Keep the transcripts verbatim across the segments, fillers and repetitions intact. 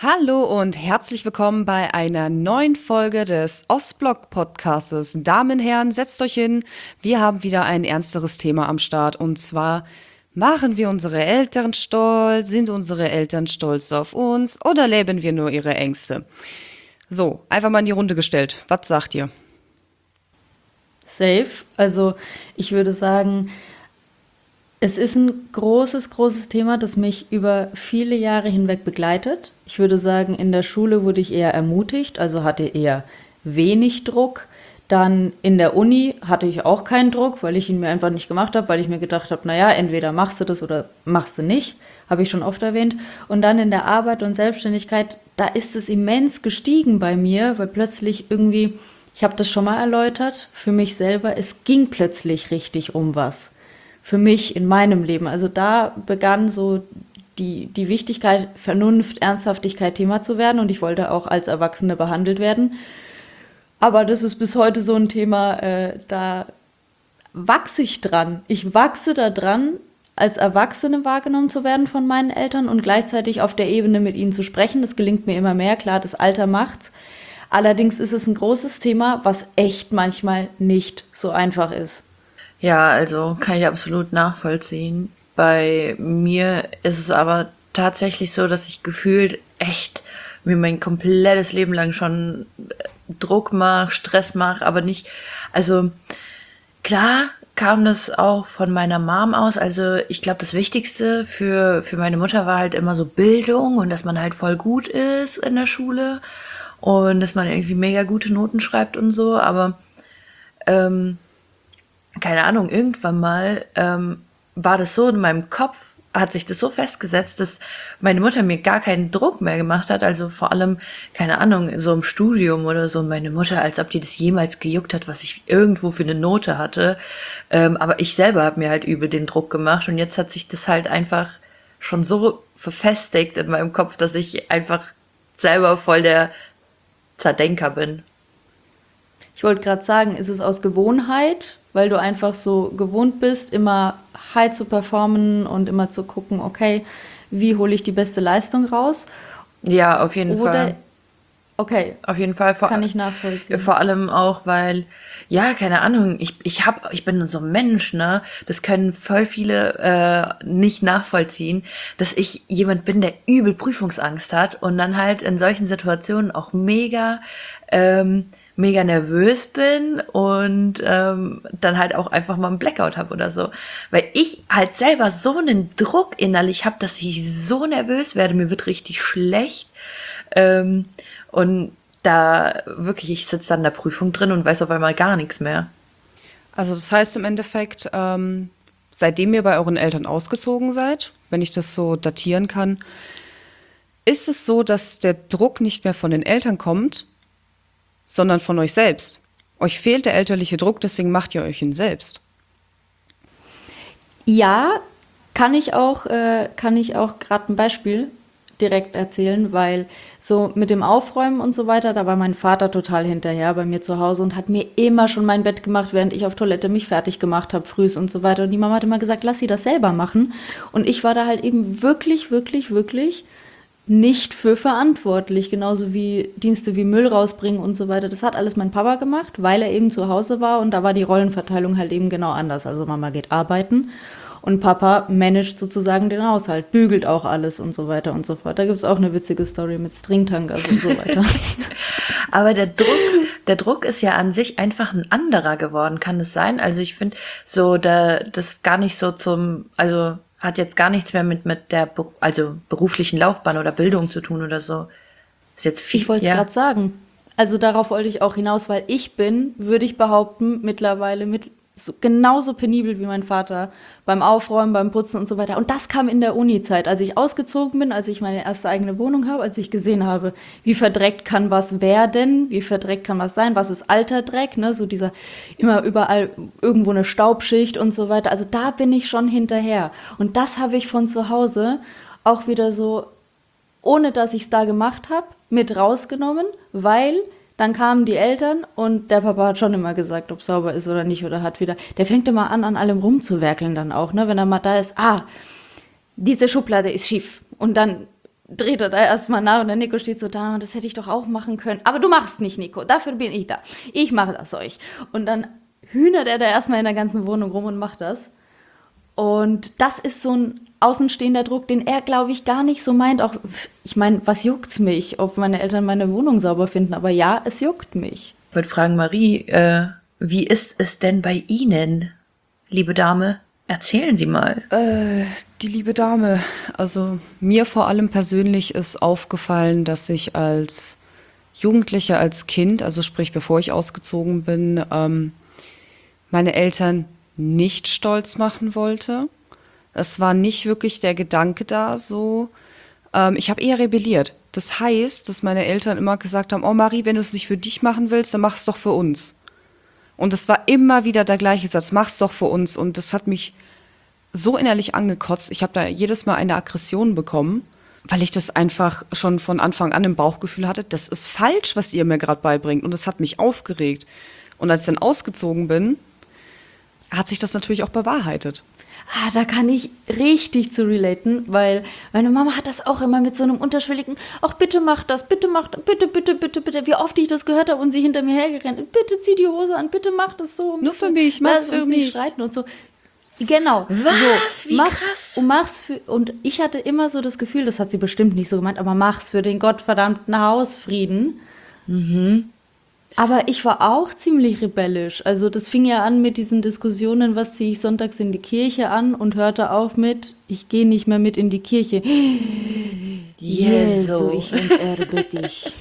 Hallo und herzlich willkommen bei einer neuen Folge des Ostblock-Podcastes. Damen und Herren, setzt euch hin. Wir haben wieder ein ernsteres Thema am Start und zwar: Machen wir unsere Eltern stolz? Sind unsere Eltern stolz auf uns oder leben wir nur ihre Ängste? So, einfach mal in die Runde gestellt. Was sagt ihr? Safe. Also ich würde sagen, es ist ein großes, großes Thema, das mich über viele Jahre hinweg begleitet. Ich würde sagen, in der Schule wurde ich eher ermutigt, also hatte eher wenig Druck. Dann in der Uni hatte ich auch keinen Druck, weil ich ihn mir einfach nicht gemacht habe, weil ich mir gedacht habe, naja, entweder machst du das oder machst du nicht, habe ich schon oft erwähnt. Und dann in der Arbeit und Selbstständigkeit, da ist es immens gestiegen bei mir, weil plötzlich irgendwie, ich habe das schon mal erläutert, für mich selber, es ging plötzlich richtig um was. Für mich in meinem Leben. Also da begann so die, die Wichtigkeit, Vernunft, Ernsthaftigkeit Thema zu werden und ich wollte auch als Erwachsene behandelt werden. Aber das ist bis heute so ein Thema, äh, da wachse ich dran. Ich wachse da dran, als Erwachsene wahrgenommen zu werden von meinen Eltern und gleichzeitig auf der Ebene mit ihnen zu sprechen. Das gelingt mir immer mehr, klar, das Alter macht's. Allerdings ist es ein großes Thema, was echt manchmal nicht so einfach ist. Ja, also kann ich absolut nachvollziehen. Bei mir ist es aber tatsächlich so, dass ich gefühlt echt mir mein komplettes Leben lang schon Druck mache, Stress mache, aber nicht, also klar kam das auch von meiner Mom aus. Also ich glaube, das Wichtigste für, für meine Mutter war halt immer so Bildung und dass man halt voll gut ist in der Schule und dass man irgendwie mega gute Noten schreibt und so, aber ähm, keine Ahnung, irgendwann mal ähm, war das so in meinem Kopf, hat sich das so festgesetzt, dass meine Mutter mir gar keinen Druck mehr gemacht hat. Also vor allem, keine Ahnung, so im Studium oder so, meine Mutter, als ob die das jemals gejuckt hat, was ich irgendwo für eine Note hatte. Ähm, aber ich selber habe mir halt übel den Druck gemacht und jetzt hat sich das halt einfach schon so verfestigt in meinem Kopf, dass ich einfach selber voll der Zerdenker bin. Ich wollte gerade sagen, ist es aus Gewohnheit, weil du einfach so gewohnt bist, immer high zu performen und immer zu gucken, okay, wie hole ich die beste Leistung raus? Ja, auf jeden Oder, Fall. okay, Auf jeden Fall. Vor, kann ich nachvollziehen. vor allem auch, weil, ja, keine Ahnung, ich, ich hab, ich bin so ein Mensch, ne? Das können voll viele äh, nicht nachvollziehen, dass ich jemand bin, der übel Prüfungsangst hat und dann halt in solchen Situationen auch mega ähm, mega nervös bin und ähm, dann halt auch einfach mal einen Blackout habe oder so. Weil ich halt selber so einen Druck innerlich habe, dass ich so nervös werde, mir wird richtig schlecht. Ähm, und da wirklich, ich sitze dann in der Prüfung drin und weiß auf einmal gar nichts mehr. Also das heißt im Endeffekt, ähm, seitdem ihr bei euren Eltern ausgezogen seid, wenn ich das so datieren kann, ist es so, dass der Druck nicht mehr von den Eltern kommt, sondern von euch selbst. Euch fehlt der elterliche Druck, deswegen macht ihr euch ihn selbst. Ja, kann ich auch, äh, kann ich auch gerade ein Beispiel direkt erzählen, weil so mit dem Aufräumen und so weiter, da war mein Vater total hinterher bei mir zu Hause und hat mir immer schon mein Bett gemacht, während ich auf Toilette mich fertig gemacht habe, frühs und so weiter. Und die Mama hat immer gesagt, lass sie das selber machen. Und ich war da halt eben wirklich, wirklich, wirklich nicht für verantwortlich, genauso wie Dienste wie Müll rausbringen und so weiter. Das hat alles mein Papa gemacht, weil er eben zu Hause war und da war die Rollenverteilung halt eben genau anders. Also Mama geht arbeiten und Papa managt sozusagen den Haushalt, bügelt auch alles und so weiter und so fort. Da gibt es auch eine witzige Story mit Stringtankers und so weiter. Aber der Druck, der Druck ist ja an sich einfach ein anderer geworden, kann es sein? Also ich finde so, da, das gar nicht so zum, also hat jetzt gar nichts mehr mit, mit der Be- also beruflichen Laufbahn oder Bildung zu tun oder so. Ist jetzt viel. Ich wollte es Ja. gerade sagen. Also darauf wollte ich auch hinaus, weil ich bin, würde ich behaupten, mittlerweile mit so, genauso penibel wie mein Vater beim Aufräumen, beim Putzen und so weiter. Und das kam in der Uni-Zeit, als ich ausgezogen bin, als ich meine erste eigene Wohnung habe, als ich gesehen habe, wie verdreckt kann was werden, wie verdreckt kann was sein, was ist alter Dreck, ne? So dieser immer überall irgendwo eine Staubschicht und so weiter. Also da bin ich schon hinterher. Und das habe ich von zu Hause auch wieder so, ohne dass ich es da gemacht habe, mit rausgenommen, weil dann kamen die Eltern und der Papa hat schon immer gesagt, ob sauber ist oder nicht, oder hat wieder, der fängt immer an, an allem rumzuwerkeln dann auch, ne, wenn er mal da ist, ah, diese Schublade ist schief und dann dreht er da erstmal nach und der Nico steht so da und das hätte ich doch auch machen können. Aber du machst nicht, Nico, dafür bin ich da. Ich mache das euch. Und dann hühnert er da erstmal in der ganzen Wohnung rum und macht das. Und das ist so ein außenstehender Druck, den er, glaube ich, gar nicht so meint. Auch, ich meine, was juckt's mich, ob meine Eltern meine Wohnung sauber finden? Aber ja, es juckt mich. Ich wollte fragen, Marie, äh, wie ist es denn bei Ihnen, liebe Dame? Erzählen Sie mal. Äh, die liebe Dame. Also mir vor allem persönlich ist aufgefallen, dass ich als Jugendliche, als Kind, also sprich bevor ich ausgezogen bin, ähm, meine Eltern nicht stolz machen wollte. Es war nicht wirklich der Gedanke da so. Ähm, ich habe eher rebelliert. Das heißt, dass meine Eltern immer gesagt haben, oh Marie, wenn du es nicht für dich machen willst, dann mach es doch für uns. Und es war immer wieder der gleiche Satz, mach's doch für uns. Und das hat mich so innerlich angekotzt. Ich habe da jedes Mal eine Aggression bekommen, weil ich das einfach schon von Anfang an im Bauchgefühl hatte, das ist falsch, was ihr mir gerade beibringt. Und das hat mich aufgeregt. Und als ich dann ausgezogen bin, hat sich das natürlich auch bewahrheitet. Ah, da kann ich richtig zu relaten, weil meine Mama hat das auch immer mit so einem unterschwelligen, ach bitte mach das, bitte mach das, bitte, bitte, bitte, bitte, wie oft ich das gehört habe und sie hinter mir hergerannt, bitte zieh die Hose an, bitte mach das so. Nur für mich, mach's für mich. Streiten und so. Genau. Was? So, Wie mach's, krass. Und mach's für, und ich hatte immer so das Gefühl, das hat sie bestimmt nicht so gemeint, aber mach's für den gottverdammten Hausfrieden. Mhm. Aber ich war auch ziemlich rebellisch. Also das fing ja an mit diesen Diskussionen, was ziehe ich sonntags in die Kirche an und hörte auf mit, ich gehe nicht mehr mit in die Kirche. Jesu, ich enterbe dich.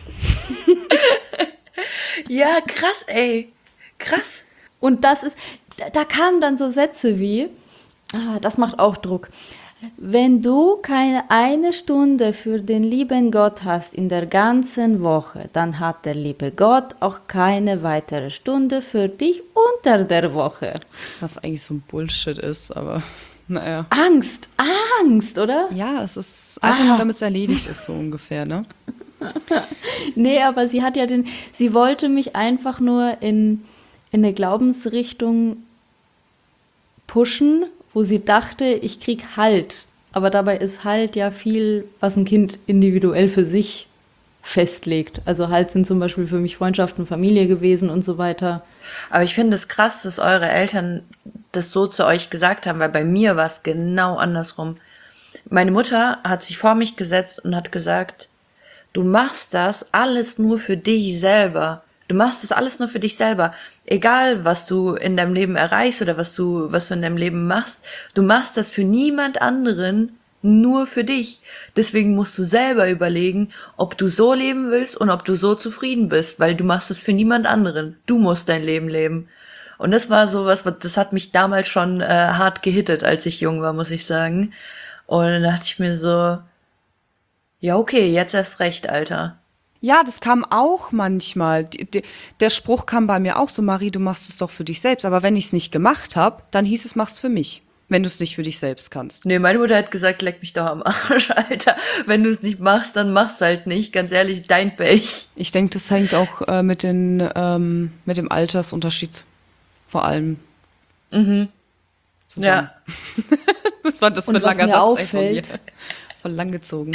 Ja, krass, ey. Krass. Und das ist, da, da kamen dann so Sätze wie, ah, das macht auch Druck. Wenn du keine eine Stunde für den lieben Gott hast in der ganzen Woche, dann hat der liebe Gott auch keine weitere Stunde für dich unter der Woche. Was eigentlich so ein Bullshit ist, aber naja. Angst, Angst, oder? Ja, es ist einfach Ah. nur, damit es erledigt ist, so ungefähr, ne? Nee, aber sie hat ja den, sie wollte mich einfach nur in, in eine Glaubensrichtung pushen, wo sie dachte, ich krieg Halt. Aber dabei ist Halt ja viel, was ein Kind individuell für sich festlegt. Also Halt sind zum Beispiel für mich Freundschaften, Familie gewesen und so weiter. Aber ich finde es krass, dass eure Eltern das so zu euch gesagt haben, weil bei mir war es genau andersrum. Meine Mutter hat sich vor mich gesetzt und hat gesagt, du machst das alles nur für dich selber. Du machst das alles nur für dich selber. Egal, was du in deinem Leben erreichst oder was du, was du in deinem Leben machst, du machst das für niemand anderen, nur für dich. Deswegen musst du selber überlegen, ob du so leben willst und ob du so zufrieden bist, weil du machst es für niemand anderen. Du musst dein Leben leben. Und das war sowas, das hat mich damals schon äh, hart gehittet, als ich jung war, muss ich sagen. Und dann dachte ich mir so, ja okay, jetzt erst recht, Alter. Ja, das kam auch manchmal. Die, die, der Spruch kam bei mir auch so, Marie, du machst es doch für dich selbst. Aber wenn ich es nicht gemacht habe, dann hieß es, mach's für mich. Wenn du es nicht für dich selbst kannst. Nee, meine Mutter hat gesagt, leck mich doch am Arsch, Alter. Wenn du es nicht machst, dann mach's halt nicht. Ganz ehrlich, dein Pech. Ich denke, das hängt auch äh, mit, den, ähm, mit dem Altersunterschied vor allem Mhm. zusammen. Ja. Was war das für Und ein was langer mir Satz ey, von mir? auffällt- Voll lang gezogen.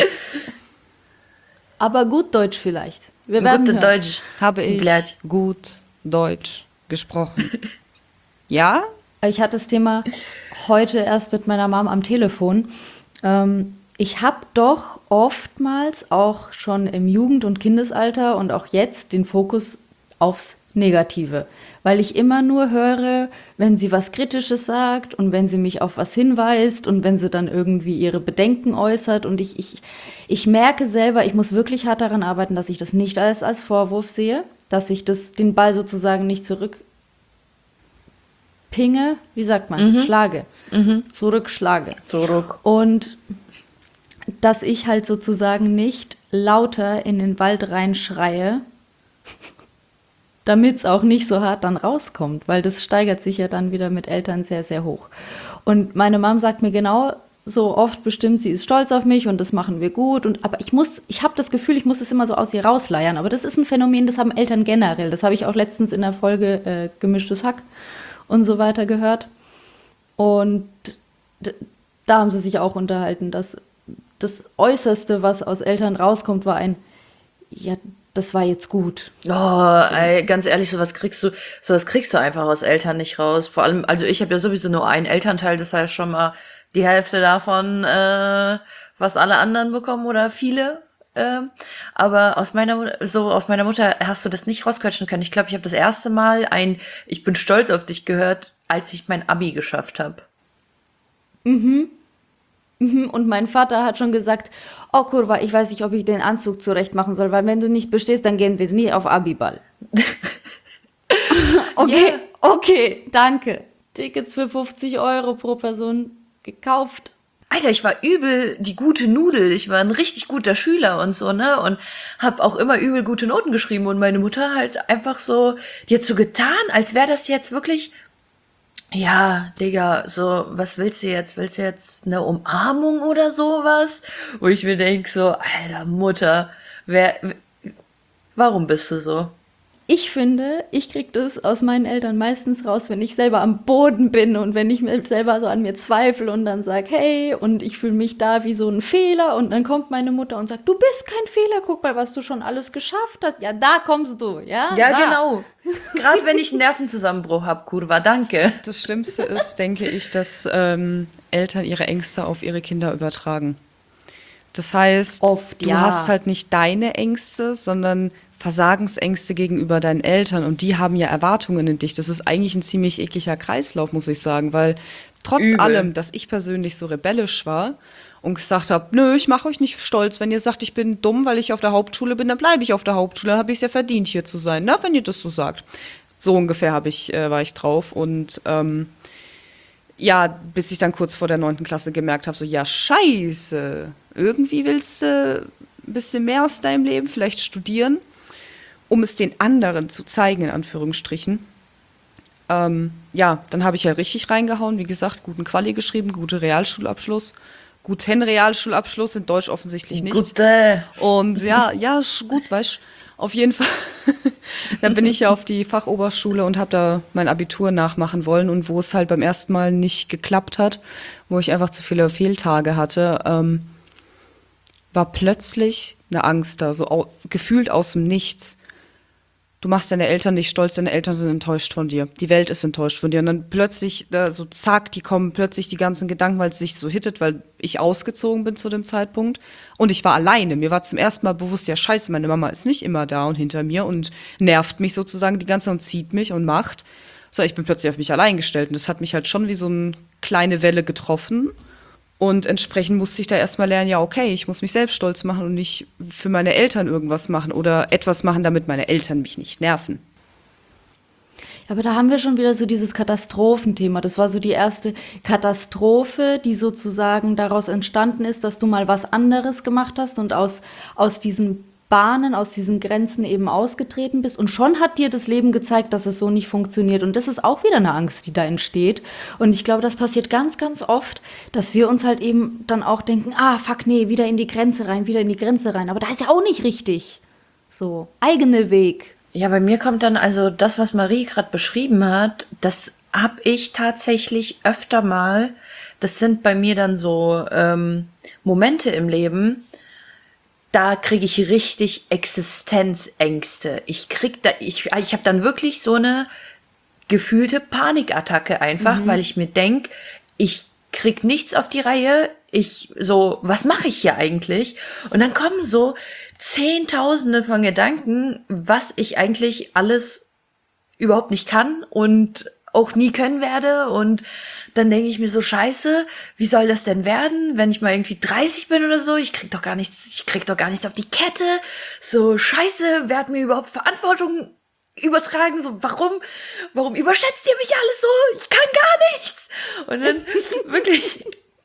Aber gut Deutsch vielleicht. Wir Ein werden gutes hören. Deutsch. Habe ich Blöd. gut Deutsch gesprochen. Ja? Ich hatte das Thema heute erst mit meiner Mom am Telefon. Ähm, ich habe doch oftmals auch schon im Jugend- und Kindesalter und auch jetzt den Fokus aufs Negative, weil ich immer nur höre, wenn sie was Kritisches sagt und wenn sie mich auf was hinweist und wenn sie dann irgendwie ihre Bedenken äußert und ich, ich, ich merke selber, ich muss wirklich hart daran arbeiten, dass ich das nicht als, als Vorwurf sehe, dass ich das, den Ball sozusagen nicht zurück pinge, wie sagt man, schlage, zurückschlage. Zurück. Und dass ich halt sozusagen nicht lauter in den Wald reinschreie, damit es auch nicht so hart dann rauskommt, weil das steigert sich ja dann wieder mit Eltern sehr, sehr hoch. Und meine Mom sagt mir genau so oft bestimmt, sie ist stolz auf mich und das machen wir gut. Und, aber ich muss, ich habe das Gefühl, ich muss es immer so aus ihr rausleiern. Aber das ist ein Phänomen, das haben Eltern generell. Das habe ich auch letztens in der Folge äh, Gemischtes Hack und so weiter gehört. Und d- da haben sie sich auch unterhalten, dass das Äußerste, was aus Eltern rauskommt, war ein, ja, das war jetzt gut. Oh, ey, ganz ehrlich, sowas kriegst du, sowas kriegst du einfach aus Eltern nicht raus. Vor allem, also ich habe ja sowieso nur einen Elternteil, das heißt schon mal die Hälfte davon, äh, was alle anderen bekommen oder viele. Ähm, aber aus meiner, so aus meiner Mutter hast du das nicht rausquetschen können. Ich glaube, ich habe das erste Mal ein Ich bin stolz auf dich gehört, als ich mein Abi geschafft habe. Mhm. Mhm. Und mein Vater hat schon gesagt, oh Kurva, ich weiß nicht, ob ich den Anzug zurecht machen soll, weil wenn du nicht bestehst, dann gehen wir nie auf Abiball. Okay, Ja. okay, danke. Tickets für fünfzig Euro pro Person gekauft. Alter, ich war übel die gute Nudel. Ich war ein richtig guter Schüler und so, ne? Und hab auch immer übel gute Noten geschrieben. Und meine Mutter halt einfach so, die hat so getan, als wäre das jetzt wirklich, ja, Digga, so, was willst du jetzt? Willst du jetzt eine Umarmung oder sowas? Wo ich mir denk so, Alter, Mutter, wer, warum bist du so? Ich finde, ich kriege das aus meinen Eltern meistens raus, wenn ich selber am Boden bin und wenn ich mir selber so an mir zweifle und dann sage, hey, und ich fühle mich da wie so ein Fehler und dann kommt meine Mutter und sagt, du bist kein Fehler, guck mal, was du schon alles geschafft hast. Ja, da kommst du, ja? Ja, da. genau. Gerade wenn ich einen Nervenzusammenbruch hab, Kurva, danke. Das Schlimmste ist, denke ich, dass ähm, Eltern ihre Ängste auf ihre Kinder übertragen. Das heißt, Oft, du ja. hast halt nicht deine Ängste, sondern Versagensängste gegenüber deinen Eltern und die haben ja Erwartungen in dich. Das ist eigentlich ein ziemlich ekliger Kreislauf, muss ich sagen, weil trotz Übel. allem, dass ich persönlich so rebellisch war und gesagt habe, nö, ich mache euch nicht stolz, wenn ihr sagt, ich bin dumm, weil ich auf der Hauptschule bin, dann bleibe ich auf der Hauptschule, dann habe ich es ja verdient, hier zu sein, ne? Wenn ihr das so sagt. So ungefähr hab ich, äh, war ich drauf und ähm, ja, bis ich dann kurz vor der neunten Klasse gemerkt habe, so, ja, scheiße, irgendwie willst du ein bisschen mehr aus deinem Leben, vielleicht studieren, um es den anderen zu zeigen, in Anführungsstrichen. Ähm, ja, dann habe ich ja richtig reingehauen, wie gesagt, guten Quali geschrieben, gute Realschulabschluss, guten Realschulabschluss, in Deutsch offensichtlich nicht. Gute. Und ja, ja, ist gut, weißt du. Auf jeden Fall. Dann bin ich ja auf die Fachoberschule und habe da mein Abitur nachmachen wollen. Und wo es halt beim ersten Mal nicht geklappt hat, wo ich einfach zu viele Fehltage hatte, ähm, war plötzlich eine Angst da, so au- gefühlt aus dem Nichts. Du machst deine Eltern nicht stolz, deine Eltern sind enttäuscht von dir. Die Welt ist enttäuscht von dir. Und dann plötzlich, da so zack, die kommen plötzlich die ganzen Gedanken, weil es sich so hittet, weil ich ausgezogen bin zu dem Zeitpunkt. Und ich war alleine. Mir war zum ersten Mal bewusst, ja scheiße, meine Mama ist nicht immer da und hinter mir und nervt mich sozusagen die ganze Zeit und zieht mich und macht. So, ich bin plötzlich auf mich allein gestellt. Und das hat mich halt schon wie so eine kleine Welle getroffen. Und entsprechend musste ich da erstmal lernen, ja, okay, ich muss mich selbst stolz machen und nicht für meine Eltern irgendwas machen oder etwas machen, damit meine Eltern mich nicht nerven. Ja, aber da haben wir schon wieder so dieses Katastrophenthema. Das war so die erste Katastrophe, die sozusagen daraus entstanden ist, dass du mal was anderes gemacht hast und aus, aus diesen Bahnen, aus diesen Grenzen eben ausgetreten bist. Und schon hat dir das Leben gezeigt, dass es so nicht funktioniert. Und das ist auch wieder eine Angst, die da entsteht. Und ich glaube, das passiert ganz, ganz oft, dass wir uns halt eben dann auch denken, ah, fuck, nee, wieder in die Grenze rein, wieder in die Grenze rein. Aber da ist ja auch nicht richtig. So, eigene Weg. Ja, bei mir kommt dann also das, was Marie gerade beschrieben hat, das habe ich tatsächlich öfter mal. Das sind bei mir dann so ähm, Momente im Leben, da kriege ich richtig Existenzängste. Ich krieg da, ich, ich habe dann wirklich so eine gefühlte Panikattacke einfach, mhm. weil ich mir denk, ich krieg nichts auf die Reihe. Ich so, was mache ich hier eigentlich? Und dann kommen so Zehntausende von Gedanken, was ich eigentlich alles überhaupt nicht kann und auch nie können werde. Und dann denke ich mir so, scheiße, wie soll das denn werden, wenn ich mal irgendwie dreißig bin oder so? Ich krieg doch gar nichts, ich krieg doch gar nichts auf die Kette. So, scheiße, wer hat mir überhaupt Verantwortung übertragen? So, warum, warum überschätzt ihr mich alles so? Ich kann gar nichts. Und dann wirklich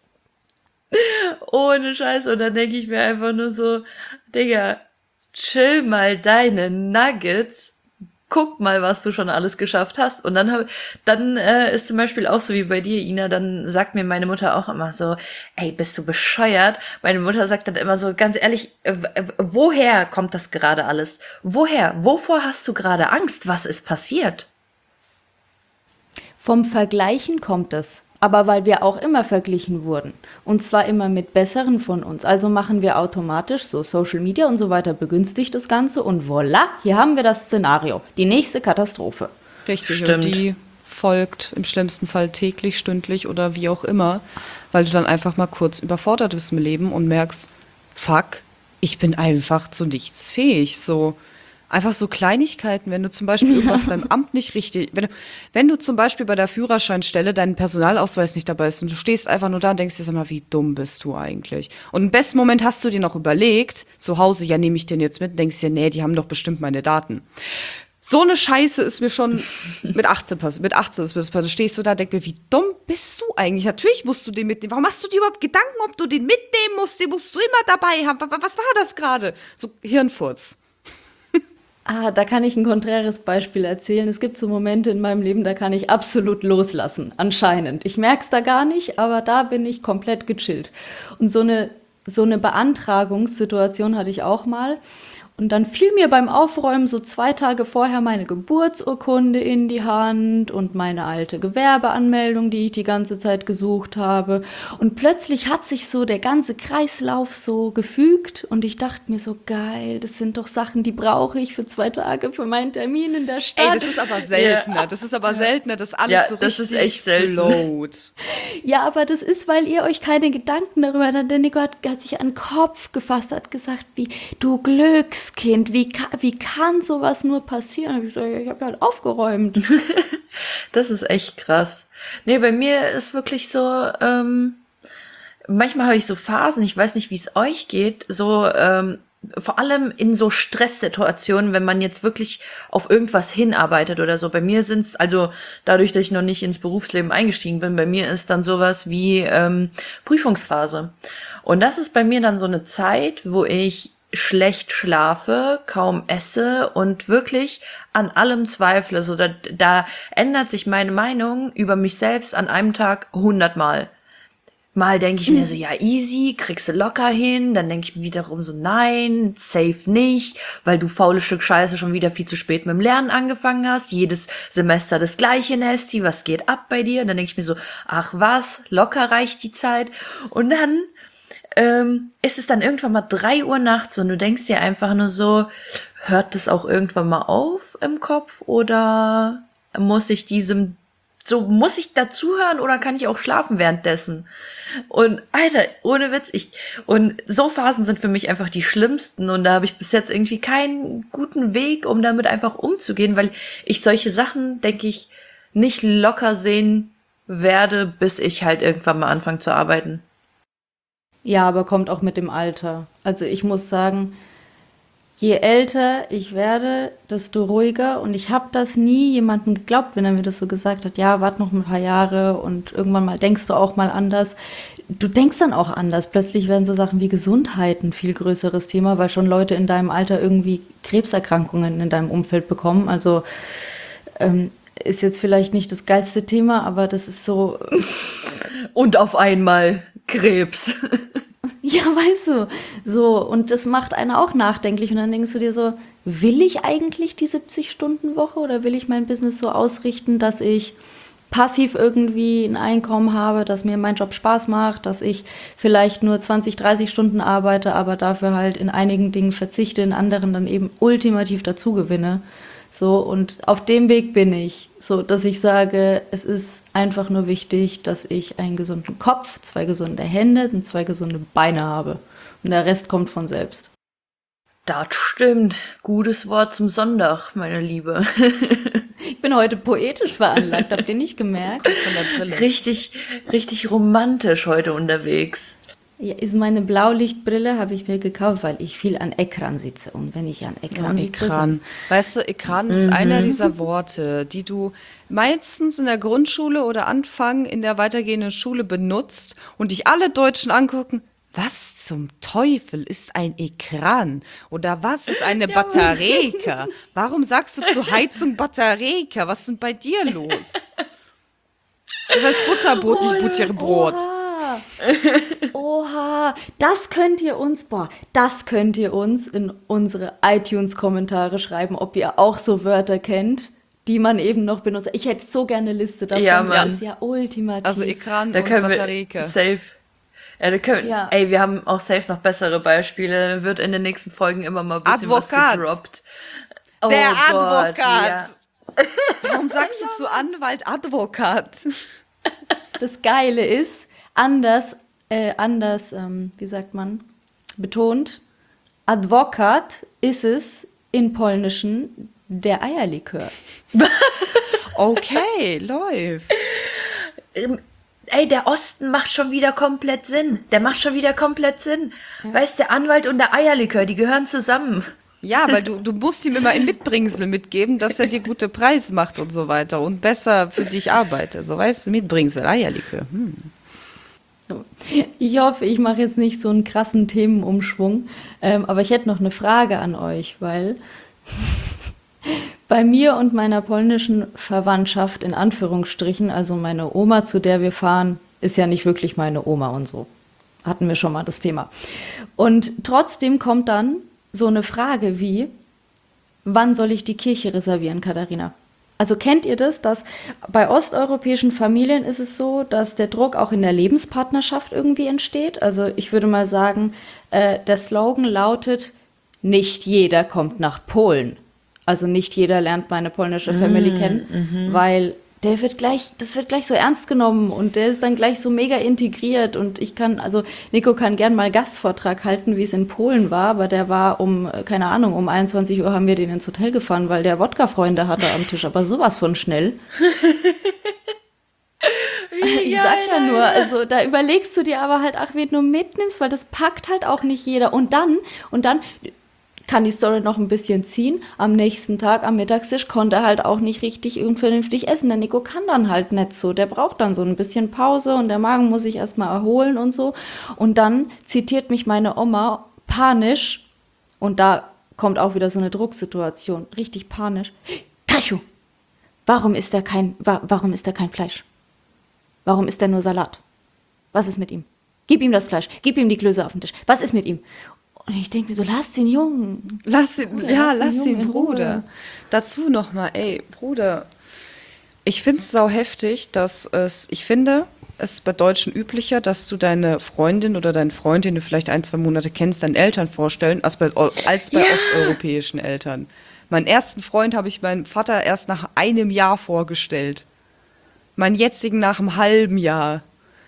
ohne Scheiße. Und dann denke ich mir einfach nur so, Digga, chill mal deine Nuggets. Guck mal, was du schon alles geschafft hast. Und dann hab, dann äh, ist zum Beispiel auch so wie bei dir, Ina, dann sagt mir meine Mutter auch immer so, ey, bist du bescheuert? Meine Mutter sagt dann immer so, ganz ehrlich, äh, woher kommt das gerade alles? Woher? Wovor hast du gerade Angst? Was ist passiert? Vom Vergleichen kommt es. aber weil wir auch immer verglichen wurden. Und zwar immer mit Besseren von uns. Also machen wir automatisch so Social Media und so weiter begünstigt das Ganze. Und voilà, hier haben wir das Szenario. Die nächste Katastrophe. Richtig, Stimmt. und die folgt im schlimmsten Fall täglich, stündlich oder wie auch immer, weil du dann einfach mal kurz überfordert bist im Leben und merkst, fuck, ich bin einfach zu nichts fähig. So einfach so Kleinigkeiten, wenn du zum Beispiel irgendwas beim Amt nicht richtig, wenn du, wenn du zum Beispiel bei der Führerscheinstelle deinen Personalausweis nicht dabei ist und du stehst einfach nur da und denkst dir, sag mal, wie dumm bist du eigentlich? Und im besten Moment hast du dir noch überlegt, zu Hause, ja, nehme ich den jetzt mit, und denkst dir, nee, die haben doch bestimmt meine Daten. So eine Scheiße ist mir schon mit achtzehn passiert. Mit achtzehn ist mir das passiert. Stehst du da, denk mir, wie dumm bist du eigentlich? Natürlich musst du den mitnehmen. Warum machst du dir überhaupt Gedanken, ob du den mitnehmen musst? Den musst du immer dabei haben. Was war das gerade? So Hirnfurz. Ah, da kann ich ein konträres Beispiel erzählen. Es gibt so Momente in meinem Leben, da kann ich absolut loslassen, anscheinend. Ich merke es da gar nicht, aber da bin ich komplett gechillt. Und so eine, so eine Beantragungssituation hatte ich auch mal. Und dann fiel mir beim Aufräumen so zwei Tage vorher meine Geburtsurkunde in die Hand und meine alte Gewerbeanmeldung, die ich die ganze Zeit gesucht habe. Und plötzlich hat sich so der ganze Kreislauf so gefügt und ich dachte mir so, geil, das sind doch Sachen, die brauche ich für zwei Tage für meinen Termin in der Stadt. Ey, das ist aber seltener. Das ist aber seltener, dass alles Ja, so das richtig ist echt selten. float. Ja, aber das ist, weil ihr euch keine Gedanken darüber habt. Der Nico hat, hat sich an den Kopf gefasst, hat gesagt, wie du Glückskind, wie, ka- wie kann sowas nur passieren? Hab ich so, ja, ich habe halt aufgeräumt. Das ist echt krass. Nee, bei mir ist wirklich so, ähm, manchmal habe ich so Phasen, ich weiß nicht, wie es euch geht, so, ähm, vor allem in so Stresssituationen, wenn man jetzt wirklich auf irgendwas hinarbeitet oder so. Bei mir sind's, also dadurch, dass ich noch nicht ins Berufsleben eingestiegen bin, bei mir ist dann sowas wie ähm, Prüfungsphase. Und das ist bei mir dann so eine Zeit, wo ich schlecht schlafe, kaum esse und wirklich an allem zweifle. So, da, da ändert sich meine Meinung über mich selbst an einem Tag hundertmal. Mal denke ich mir so, ja, easy, kriegst du locker hin. Dann denke ich mir wiederum so, nein, safe nicht, weil du faules Stück Scheiße schon wieder viel zu spät mit dem Lernen angefangen hast. Jedes Semester das gleiche, Nesti, was geht ab bei dir? Und dann denke ich mir so, ach was, locker reicht die Zeit. Und dann ähm, ist es dann irgendwann mal drei Uhr nachts und du denkst dir einfach nur so, hört das auch irgendwann mal auf im Kopf oder muss ich diesem, so muss ich dazuhören oder kann ich auch schlafen währenddessen? Und Alter, ohne Witz, ich, und so Phasen sind für mich einfach die schlimmsten und da habe ich bis jetzt irgendwie keinen guten Weg, um damit einfach umzugehen, weil ich solche Sachen, denke ich, nicht locker sehen werde, bis ich halt irgendwann mal anfange zu arbeiten. Ja, aber kommt auch mit dem Alter. Also ich muss sagen, je älter ich werde, desto ruhiger. Und ich habe das nie jemandem geglaubt, wenn er mir das so gesagt hat. Ja, warte noch ein paar Jahre und irgendwann mal denkst du auch mal anders. Du denkst dann auch anders. Plötzlich werden so Sachen wie Gesundheit ein viel größeres Thema, weil schon Leute in deinem Alter irgendwie Krebserkrankungen in deinem Umfeld bekommen. Also ähm, ist jetzt vielleicht nicht das geilste Thema, aber das ist so... Und auf einmal Krebs. Ja, weißt du, so, und das macht einen auch nachdenklich und dann denkst du dir so, will ich eigentlich die siebzig-Stunden-Woche oder will ich mein Business so ausrichten, dass ich passiv irgendwie ein Einkommen habe, dass mir mein Job Spaß macht, dass ich vielleicht nur zwanzig, dreißig Stunden arbeite, aber dafür halt in einigen Dingen verzichte, in anderen dann eben ultimativ dazu gewinne. So, und auf dem Weg bin ich, so, dass ich sage, es ist einfach nur wichtig, dass ich einen gesunden Kopf, zwei gesunde Hände und zwei gesunde Beine habe. Und der Rest kommt von selbst. Das stimmt. Gutes Wort zum Sonntag, meine Liebe. Ich bin heute poetisch veranlagt, habt ihr nicht gemerkt? Von der Brille. Richtig, richtig romantisch heute unterwegs. Ja, ist meine Blaulichtbrille, habe ich mir gekauft, weil ich viel an Ekran sitze. Und wenn ich an Ekran Ja, sitze... Ekran. Weißt du, Ekran ist einer dieser Worte, die du meistens in der Grundschule oder Anfang in der weitergehenden Schule benutzt und dich alle Deutschen angucken. Was zum Teufel ist ein Ekran? Oder was ist eine Battereka? Warum sagst du zur Heizung Battereka? Was ist denn bei dir los? Das heißt Butterbrot, nicht Butterbrot. Oha. Oha, das könnt ihr uns, boah, das könnt ihr uns in unsere iTunes-Kommentare schreiben, ob ihr auch so Wörter kennt. die man eben noch benutzt. Ich hätte so gerne eine Liste davon. Ja, das Mann. ist ja ultimativ. Also Ekran Da und können Batterike. wir safe. Ja, da können, Ja. Ey, wir haben auch safe noch bessere Beispiele. Wird in den nächsten Folgen immer mal ein bisschen Advokat. was gedroppt. Oh Der Gott, Advokat. ja. Warum sagst du zu Anwalt Advokat? Das Geile ist, anders, äh, anders, ähm, wie sagt man, betont, Advokat ist es in Polnischen der Eierlikör. Okay, läuft. Ähm, Ey, der Osten macht schon wieder komplett Sinn. Der macht schon wieder komplett Sinn. Weißt du, der Anwalt und der Eierlikör, die gehören zusammen. Ja, weil du, du musst ihm immer ein Mitbringsel mitgeben, dass er dir gute Preise macht und so weiter und besser für dich arbeitet. So, weißt du, Mitbringsel, Eierlikör. Hm. Ich hoffe, ich mache jetzt nicht so einen krassen Themenumschwung, ähm, aber ich hätte noch eine Frage an euch, weil bei mir und meiner polnischen Verwandtschaft in Anführungsstrichen, also meine Oma, zu der wir fahren, ist ja nicht wirklich meine Oma und so. Hatten wir schon mal das Thema. Und trotzdem kommt dann so eine Frage wie, wann soll ich die Kirche reservieren, Katharina? Also kennt ihr das, dass bei osteuropäischen Familien ist es so, dass der Druck auch in der Lebenspartnerschaft irgendwie entsteht? Also ich würde mal sagen, äh, der Slogan lautet, nicht jeder kommt nach Polen. Also nicht jeder lernt meine polnische Family kennen, weil der wird gleich, das wird gleich so ernst genommen und der ist dann gleich so mega integriert und ich kann, also Nico kann gern mal Gastvortrag halten, wie es in Polen war, aber der war um, keine Ahnung, um einundzwanzig Uhr haben wir den ins Hotel gefahren, weil der Wodka-Freunde hatte am Tisch, aber sowas von schnell. Ich sag ja nur, also da überlegst du dir aber halt, ach, wen du mitnimmst, weil das packt halt auch nicht jeder. Und dann, und dann kann die Story noch ein bisschen ziehen. Am nächsten Tag, am Mittagstisch, konnte er halt auch nicht richtig und vernünftig essen. Der Nico kann dann halt nicht so. Der braucht dann so ein bisschen Pause und der Magen muss sich erstmal erholen und so. Und dann zitiert mich meine Oma panisch und da kommt auch wieder so eine Drucksituation. Richtig panisch. Kaschu, warum ist da kein, wa- warum ist da kein Fleisch? Warum ist da nur Salat? Was ist mit ihm? Gib ihm das Fleisch, gib ihm die Klöße auf den Tisch. Was ist mit ihm? Und ich denke mir so, lass den Jungen. Lass ihn, Bruder, ja, lass den lass Jungen ihn, in Ruhe. Bruder. Dazu nochmal, ey, Bruder. Ich finde es sau heftig, dass es, ich finde, es ist bei Deutschen üblicher, dass du deine Freundin oder deinen Freund, den du vielleicht ein, zwei Monate kennst, deinen Eltern vorstellen, als bei, als bei Ja. osteuropäischen Eltern. Meinen ersten Freund habe ich meinem Vater erst nach einem Jahr vorgestellt. Meinen jetzigen nach einem halben Jahr.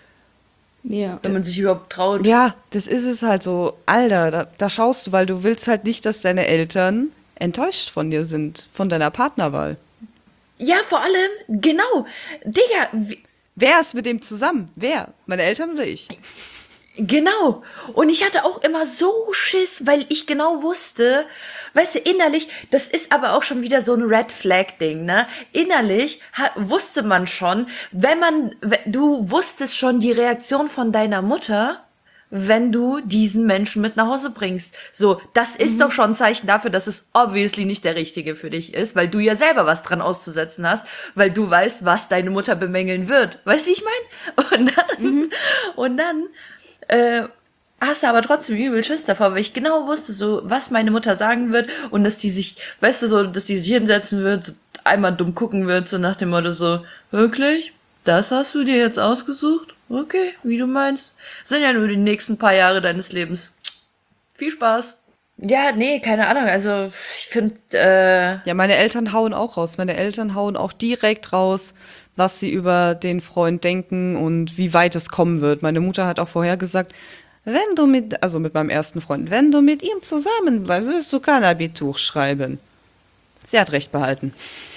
Ja. Wenn man sich überhaupt traut. Ja, das ist es halt so. Alter, da, da schaust du, weil du willst halt nicht, dass deine Eltern enttäuscht von dir sind, von deiner Partnerwahl. Ja, vor allem, genau. Digga, wie, Wer ist mit dem zusammen? Wer? Meine Eltern oder ich? genau. Und ich hatte auch immer so Schiss, weil ich genau wusste, weißt du, innerlich, das ist aber auch schon wieder so ein Red Flag Ding, ne? Innerlich ha, wusste man schon, wenn man, we- du wusstest schon die Reaktion von deiner Mutter, wenn du diesen Menschen mit nach Hause bringst. So, das ist doch schon ein Zeichen dafür, dass es obviously nicht der Richtige für dich ist, weil du ja selber was dran auszusetzen hast, weil du weißt, was deine Mutter bemängeln wird. Weißt du, wie ich meine? Und dann, und dann, äh, hast du aber trotzdem übel Schiss davor, weil ich genau wusste, so, was meine Mutter sagen wird und dass die sich, weißt du, so, dass die sich hinsetzen wird, so einmal dumm gucken wird, so nach dem Motto so, wirklich? Das hast du dir jetzt ausgesucht? Okay, wie du meinst. Sind ja nur die nächsten paar Jahre deines Lebens. Viel Spaß. Ja, nee, keine Ahnung. Also, ich finde, äh, Ja, meine Eltern hauen auch raus. Meine Eltern hauen auch direkt raus, was sie über den Freund denken und wie weit es kommen wird. Meine Mutter hat auch vorher gesagt, wenn du mit, also mit meinem ersten Freund, wenn du mit ihm zusammenbleibst, wirst du kein Abitur schreiben. Sie hat recht behalten.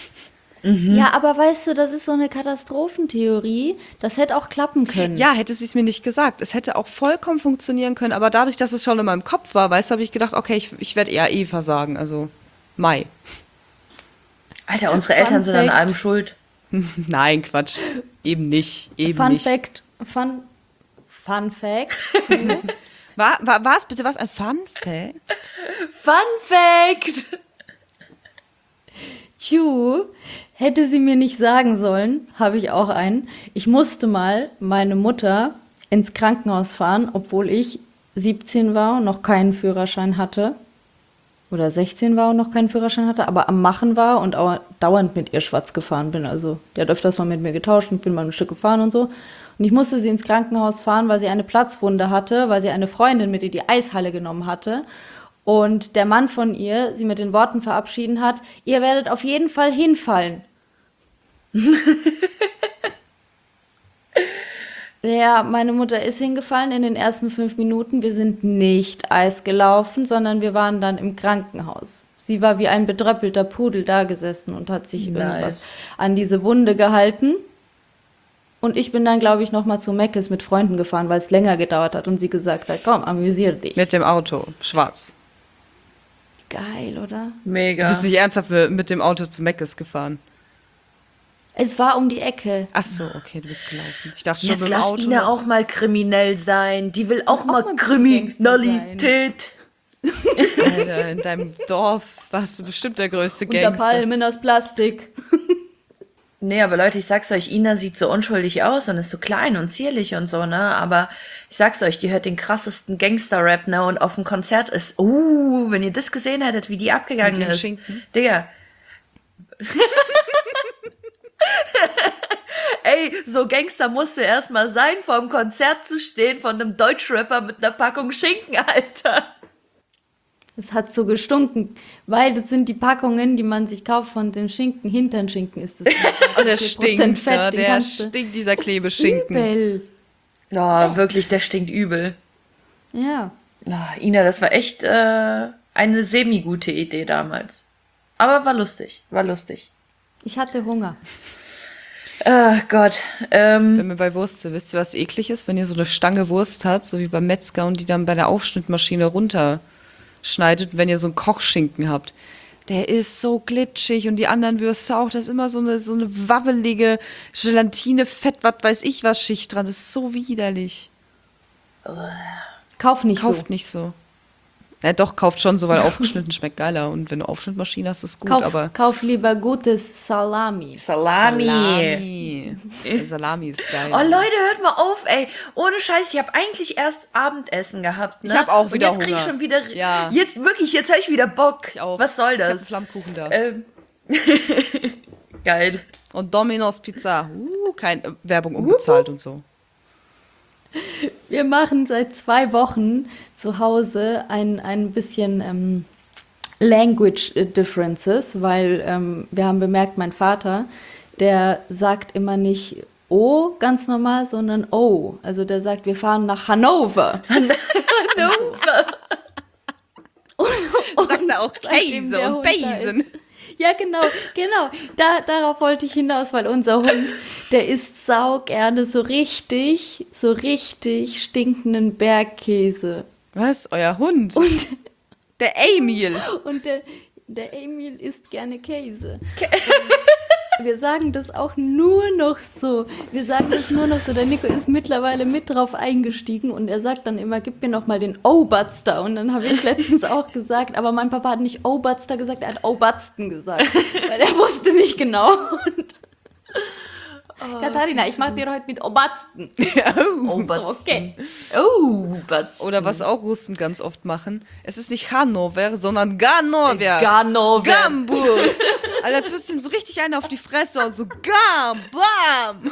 Ja, aber weißt du, das ist so eine Katastrophentheorie. Das hätte auch klappen können. Ja, hätte sie es mir nicht gesagt. Es hätte auch vollkommen funktionieren können, aber dadurch, dass es schon in meinem Kopf war, weißt du, habe ich gedacht, okay, ich, ich werde eher Eva sagen, also Mai. Alter, unsere Fun Eltern sind an Fact. allem schuld. Nein, Quatsch. Eben nicht. Eben Fun nicht. Fact, Fun, Fun Fact zu, War, war, war es bitte was? Ein Fun Fact? Fun Fact! Chu, hätte sie mir nicht sagen sollen, habe ich auch einen. Ich musste mal meine Mutter ins Krankenhaus fahren, obwohl ich siebzehn war und noch keinen Führerschein hatte. oder sechzehn war und noch keinen Führerschein hatte, aber am Machen war und auch dauernd mit ihr schwarz gefahren bin. Also der hat öfters mal mit mir getauscht und bin mal ein Stück gefahren und so. Und ich musste sie ins Krankenhaus fahren, weil sie eine Platzwunde hatte, weil sie eine Freundin mit in die Eishalle genommen hatte. Und der Mann von ihr sie mit den Worten verabschieden hat, ihr werdet auf jeden Fall hinfallen. Ja, meine Mutter ist hingefallen in den ersten fünf Minuten. Wir sind nicht Eis gelaufen, sondern wir waren dann im Krankenhaus. Sie war wie ein bedröppelter Pudel da gesessen und hat sich Nice. irgendwas an diese Wunde gehalten. Und ich bin dann, glaube ich, nochmal zu Meckes mit Freunden gefahren, weil es länger gedauert hat und sie gesagt hat, komm, amüsier dich. Mit dem Auto, schwarz. Geil, oder? Mega. Du bist nicht ernsthaft mit dem Auto zu Meckes gefahren. Es war um die Ecke. Ach so, okay, du bist gelaufen. Ich dachte schon Jetzt mit dem lass Auto. Ina noch- auch mal kriminell sein. Die will auch, mal, mal ein bisschen Kriminalität. Alter, in deinem Dorf warst du bestimmt der größte Unter Gangster. Palmen aus Plastik. Nee, aber Leute, ich sag's euch, Ina sieht so unschuldig aus und ist so klein und zierlich und so, ne? Aber ich sag's euch, die hört den krassesten Gangster-Rap, ne? Und auf dem Konzert ist, uh, wenn ihr das gesehen hättet, wie die abgegangen Mit dem ist. Schinken? Digga. Ey, so Gangster musst du erstmal sein, vor dem Konzert zu stehen von einem Deutschrapper mit einer Packung Schinken, Alter. Es hat so gestunken, weil das sind die Packungen, die man sich kauft von dem Schinken. Hinternschinken ist das. Oh, der vier Prozent stinkt, Fett, ne? den Der kannst du- stinkt, dieser Klebeschinken. Übel. Oh, wirklich, der stinkt übel. Ja. Oh, Ina, das war echt äh, eine semi-gute Idee damals. Aber war lustig, war lustig. Ich hatte Hunger. Ach Gott. Ähm, Wenn wir bei Wurst sind, wisst ihr, was eklig ist? Wenn ihr so eine Stange Wurst habt, so wie beim Metzger und die dann bei der Aufschnittmaschine runterschneidet, wenn ihr so einen Kochschinken habt. Der ist so glitschig und die anderen Würste auch. Da ist immer so eine, so eine wabbelige Gelatine, Fett, was weiß ich was Schicht dran. Das ist so widerlich. Kauf nicht Kauft so. nicht so. Ja, doch, kauft schon so, weil aufgeschnitten schmeckt geiler. Und wenn du Aufschnittmaschine hast, ist es gut, Kauf, aber... kauf lieber gutes Salami. Salami. Salami. Salami ist geil. Oh Leute, hört mal auf, ey. Ohne Scheiß, ich habe eigentlich erst Abendessen gehabt. Ne? Ich hab auch wieder Und jetzt krieg ich Hunger. schon wieder. Ja. Jetzt wirklich, jetzt habe ich wieder Bock. Ich auch. Was soll Ich hab einen das? Flammkuchen da. Ähm. Geil. Und Domino's Pizza. Uh, kein äh, Werbung unbezahlt und so. Wir machen seit zwei Wochen zu Hause ein, ein bisschen ähm, Language Differences, weil ähm, wir haben bemerkt, mein Vater, der sagt immer nicht O ganz normal, sondern O. Also der sagt, wir fahren nach Hannover. Hannover. Sagt er auch Seitdem Käse der und Hund da Besen. ist. Ja, genau, genau. Da, darauf wollte ich hinaus, weil unser Hund, der isst sau gerne so richtig, so richtig stinkenden Bergkäse. Was? Euer Hund? Und, Der Emil. und der, der Emil isst gerne Käse. Und wir sagen das auch nur noch so. Wir sagen das nur noch so. Der Nico ist mittlerweile mit drauf eingestiegen und er sagt dann immer, gib mir noch mal den Oberster. Und dann habe ich letztens auch gesagt, aber mein Papa hat nicht Oberster gesagt, er hat Obersten gesagt, weil er wusste nicht genau. Und Katharina, ich mache dir heute mit Obersten. Oh, Batzen. Okay. Oh, Batzen. Oder was auch Russen ganz oft machen. Es ist nicht Hannover, sondern Ganover. Ganover. Gamburg. Alter, jetzt wirst du ihm so richtig einer auf die Fresse und so Gam, Bam.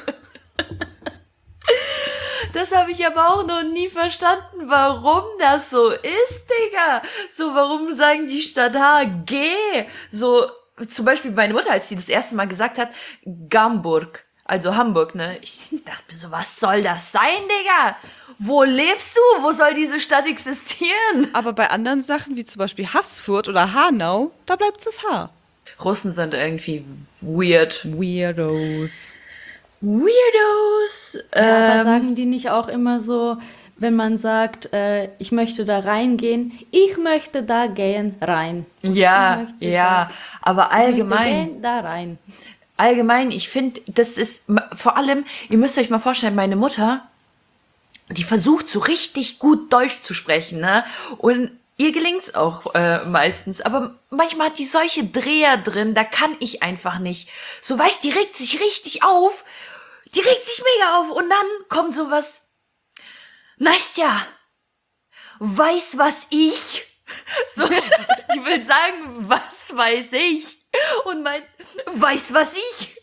Das habe ich aber auch noch nie verstanden, warum das so ist, Digga. So, warum sagen die statt H G? So, zum Beispiel meine Mutter, als sie das erste Mal gesagt hat, Gamburg, also Hamburg, ne? Ich dachte mir so, was soll das sein, Digga? Wo lebst du? Wo soll diese Stadt existieren? Aber bei anderen Sachen, wie zum Beispiel Haßfurt oder Hanau, da bleibt das H. Russen sind irgendwie weird. Weirdos. Weirdos. Ja, aber Ähm, sagen die nicht auch immer so, wenn man sagt, äh, ich möchte da reingehen, ich möchte da gehen rein. ja, Ich möchte ja, aber Ich möchte allgemein. gehen, da rein. Allgemein, ich finde, das ist m- vor allem, ihr müsst euch mal vorstellen, meine Mutter, die versucht so richtig gut Deutsch zu sprechen, ne? Und ihr gelingt's auch äh, meistens, aber manchmal hat die solche Dreher drin, da kann ich einfach nicht. So, weißt, die regt sich richtig auf, die regt sich mega auf und dann kommt sowas, Nastja, weiß was ich? So, die will sagen, was weiß ich? Und mein, weiß was ich?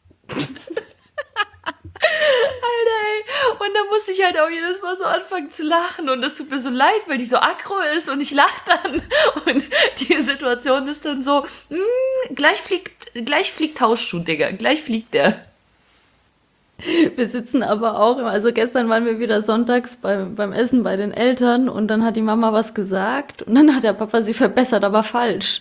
Alter, ey. Und dann muss ich halt auch jedes Mal so anfangen zu lachen. Und das tut mir so leid, weil die so aggro ist und ich lache dann. Und die Situation ist dann so, mh, gleich fliegt, gleich fliegt Hausschuh, Digga. Gleich fliegt der. Wir sitzen aber auch, also gestern waren wir wieder sonntags beim, beim Essen bei den Eltern und dann hat die Mama was gesagt und dann hat der Papa sie verbessert, aber falsch.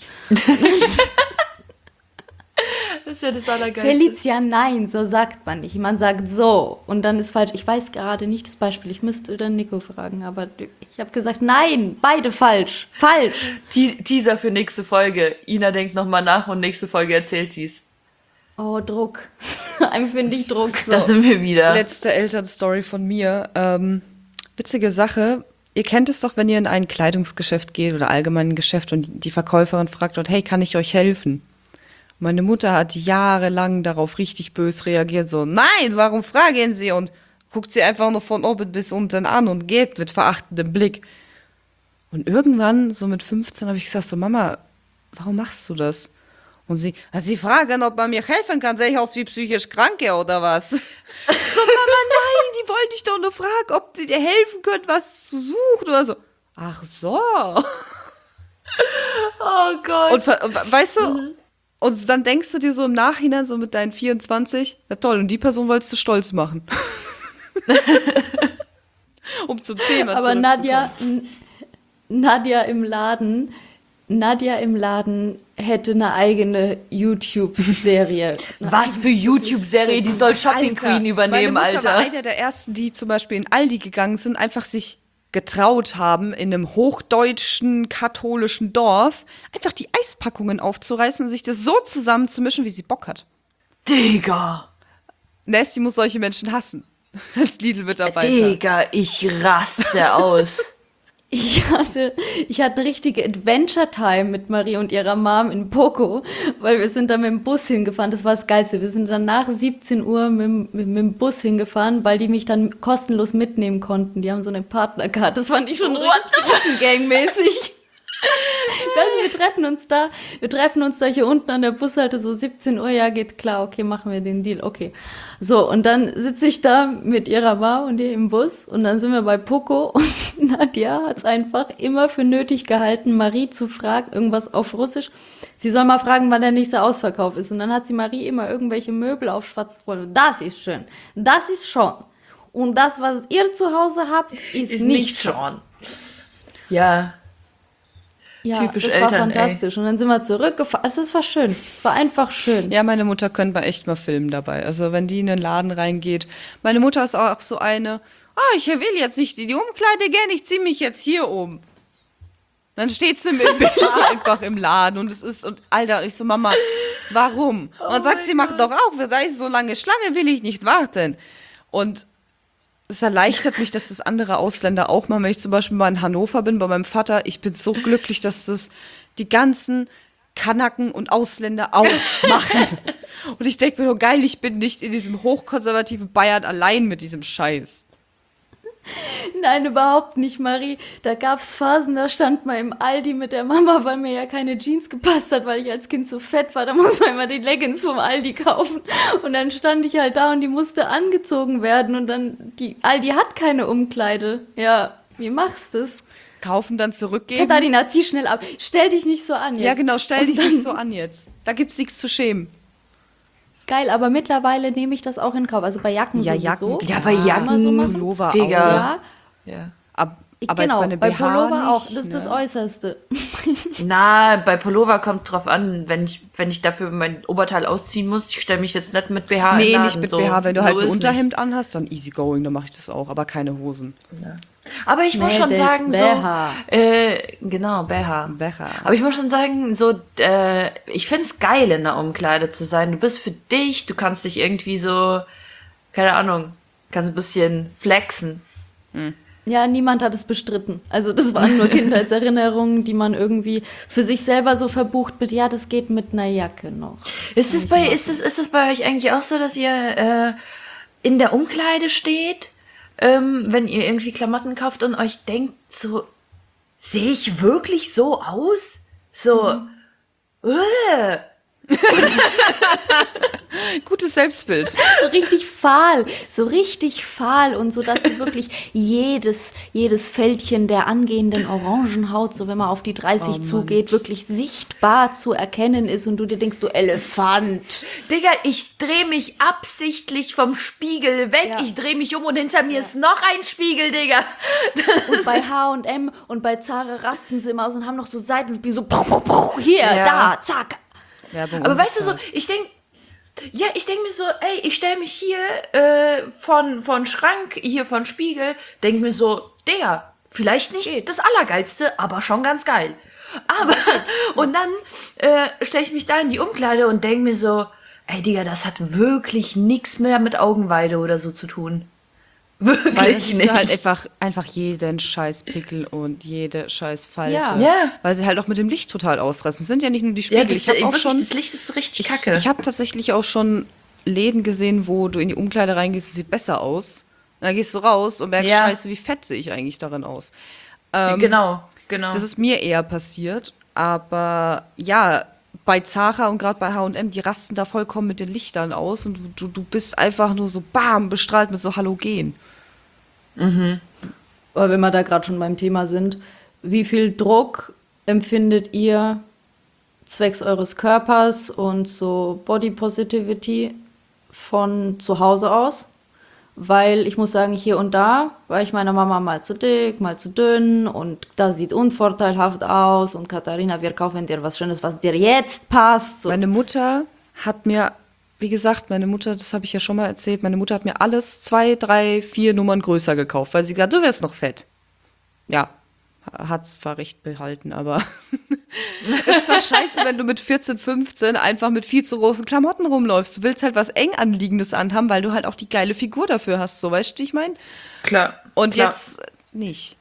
Das ist ja das Allergeilste. Felicia, nein, so sagt man nicht. Man sagt so und dann ist falsch. Ich weiß gerade nicht das Beispiel, ich müsste dann Nico fragen, aber ich habe gesagt, nein, beide falsch, falsch. Te- Teaser für nächste Folge. Ina denkt nochmal nach und nächste Folge erzählt sie's. Oh, Druck. Empfinde ich Druck. So. Da sind wir wieder. Letzte Elternstory von mir. Ähm, witzige Sache. Ihr kennt es doch, wenn ihr in ein Kleidungsgeschäft geht oder allgemein ein Geschäft und die Verkäuferin fragt dort, hey, kann ich euch helfen? Meine Mutter hat jahrelang darauf richtig bös reagiert, so, nein, warum fragen Sie? Und guckt sie einfach nur von oben bis unten an und geht mit verachtendem Blick. Und irgendwann, so mit fünfzehn, habe ich gesagt, so, Mama, warum machst du das? Und sie, sie fragen, ob man mir helfen kann, sehe ich aus wie psychisch Kranke oder was? So, Mama, nein, die wollen dich doch nur fragen, ob sie dir helfen können, was du suchst oder so. Ach so. Oh Gott. Und, und weißt du, mhm. und dann denkst du dir so im Nachhinein, so mit deinen vierundzwanzig, na toll, und die Person wolltest du stolz machen. Um zum Thema Aber Nadja, N- Nadja im Laden, Nadja im Laden hätte eine eigene YouTube-Serie. Was für YouTube-Serie? Die soll Shopping Alter, Queen übernehmen, meine Mutter Alter. war einer der ersten, die zum Beispiel in Aldi gegangen sind, einfach sich getraut haben, in einem hochdeutschen, katholischen Dorf einfach die Eispackungen aufzureißen und sich das so zusammenzumischen, wie sie Bock hat. Digga. Nasty muss solche Menschen hassen. Als Lidl-Mitarbeiter. Digga, ich raste aus. Ich hatte, ich hatte eine richtige Adventure-Time mit Marie und ihrer Mom in Poco, weil wir sind da mit dem Bus hingefahren. Das war das Geilste. Wir sind dann nach siebzehn Uhr mit, mit, mit dem Bus hingefahren, weil die mich dann kostenlos mitnehmen konnten. Die haben so eine Partnercard. Das fand ich schon richtig gangmäßig. Weißt du, wir treffen uns da, wir treffen uns da hier unten an der Bushalte, so siebzehn Uhr, ja, geht klar, okay, machen wir den Deal, okay. So, und dann sitze ich da mit ihrer Mama und ihr im Bus und dann sind wir bei Poco und Nadja hat es einfach immer für nötig gehalten, Marie zu fragen, irgendwas auf Russisch. Sie soll mal fragen, wann der nächste Ausverkauf ist. Und dann hat sie Marie immer irgendwelche Möbel auf schwarz voll. Das ist schön, das ist schon. Und das, was ihr zu Hause habt, ist, Ist nicht, nicht schon. Ja. Ja, Typisch das Eltern, war fantastisch. Ey. Und dann sind wir zurückgefahren. Also es war schön. Es war einfach schön. Ja, meine Mutter könnte mal echt mal filmen dabei. Also wenn die in den Laden reingeht. Meine Mutter ist auch so eine, ah, oh, ich will jetzt nicht in die Umkleide gehen, ich ziehe mich jetzt hier um. Dann steht sie mit B H einfach im Laden und es ist, und Alter, und ich so, Mama, warum? Und dann oh sagt sie, mach doch auch, da ist so lange Schlange, will ich nicht warten. Und es erleichtert mich, dass das andere Ausländer auch machen. Wenn ich zum Beispiel mal in Hannover bin, bei meinem Vater, ich bin so glücklich, dass das die ganzen Kanaken und Ausländer auch machen. Und ich denke mir nur, geil, ich bin nicht in diesem hochkonservativen Bayern allein mit diesem Scheiß. Nein, überhaupt nicht, Marie. Da gab es Phasen, da stand mal im Aldi mit der Mama, weil mir ja keine Jeans gepasst hat, weil ich als Kind so fett war. Da muss man immer die Leggings vom Aldi kaufen. Und dann stand ich halt da und die musste angezogen werden. Und dann, die Aldi hat keine Umkleide. Ja, wie machst du das? Kaufen, dann zurückgeben. Katharina, zieh schnell ab. Stell dich nicht so an jetzt. Ja, genau, stell und dich dann, nicht so an jetzt. Da gibt's nichts zu schämen. Geil, aber mittlerweile nehme ich das auch in Kauf. Also bei Jacken Ja, sowieso. Jacken, Ja, bei Jacken, so machen. Pullover Digga. Ja, Ja. Ab, aber genau, jetzt bei einem bei B H Pullover nicht, auch. Das ist ne? das Äußerste. Na, bei Pullover kommt drauf an, wenn ich, wenn ich dafür mein Oberteil ausziehen muss, ich stelle mich jetzt nicht mit B H in Nee, den Laden, nicht mit so. B H. Wenn du So halt ein ist Unterhemd anhast, dann easy going, dann mache ich das auch. Aber keine Hosen. nicht. Aber ich muss Nee, schon das sagen, B H. so, äh, genau, B H. B H. Aber ich muss schon sagen, so, äh, ich find's geil, in der Umkleide zu sein. Du bist für dich, du kannst dich irgendwie so, keine Ahnung, kannst ein bisschen flexen. Ja, niemand hat es bestritten. Also das waren nur Kindheitserinnerungen, die man irgendwie für sich selber so verbucht mit, ja, das geht mit einer Jacke noch. Ist es bei, ist es, ist es bei euch eigentlich auch so, dass ihr äh, in der Umkleide steht, ähm, wenn ihr irgendwie Klamotten kauft und euch denkt so, sehe ich wirklich so aus? So, mhm. äh. Gutes Selbstbild. So richtig fahl, so richtig fahl und so, dass du wirklich jedes, jedes Fältchen der angehenden Orangenhaut, so wenn man auf die dreißig Oh zugeht, wirklich sichtbar zu erkennen ist und du dir denkst, du Elefant. Digga, ich drehe mich absichtlich vom Spiegel weg. Ja. Ich drehe mich um und hinter mir ja. ist noch ein Spiegel, Digga. Und bei H und M und bei Zara rasten sie immer aus und haben noch so Seitenspiegel, so pow, pow, pow, hier, ja. da, zack. Werbung Aber weißt du so, ich denke, ja, ich denke mir so, ey, ich stelle mich hier äh, von, von Schrank, hier von Spiegel, denke mir so, Digga, vielleicht nicht Geht. das Allergeilste, aber schon ganz geil. Aber, und dann äh, stelle ich mich da in die Umkleide und denke mir so, ey, Digga, das hat wirklich nichts mehr mit Augenweide oder so zu tun. Wirklich weil es nicht. ist halt einfach, einfach jeden scheiß Pickel und jede scheiß Falte. Ja. Ja. Weil sie halt auch mit dem Licht total ausrasten. Es sind ja nicht nur die Spiegel. Ja, das, ich hab auch wirklich, schon, das Licht ist so richtig ich, kacke. Ich habe tatsächlich auch schon Läden gesehen, wo du in die Umkleide reingehst, es sieht besser aus. Und dann gehst du raus und merkst, Ja. scheiße, wie fett sehe ich eigentlich darin aus. Ähm, genau, genau. Das ist mir eher passiert. Aber ja, bei Zara und gerade bei H und M, die rasten da vollkommen mit den Lichtern aus. Und du, du, du bist einfach nur so bam, bestrahlt mit so Halogen. Mhm. Aber wenn wir da gerade schon beim Thema sind, wie viel Druck empfindet ihr zwecks eures Körpers und so Body Positivity von zu Hause aus? Weil ich muss sagen, hier und da war ich meiner Mama mal zu dick, mal zu dünn und das sieht unvorteilhaft aus und Katharina, wir kaufen dir was Schönes, was dir jetzt passt. So. Meine Mutter hat mir, wie gesagt, meine Mutter, das habe ich ja schon mal erzählt, meine Mutter hat mir alles zwei, drei, vier Nummern größer gekauft, weil sie gesagt, du wirst noch fett. Ja, hat zwar recht behalten, aber es ist zwar scheiße, wenn du mit vierzehn, fünfzehn einfach mit viel zu großen Klamotten rumläufst. Du willst halt was eng anliegendes anhaben, weil du halt auch die geile Figur dafür hast, so, weißt du, wie ich meine? Klar. Und klar. jetzt nicht.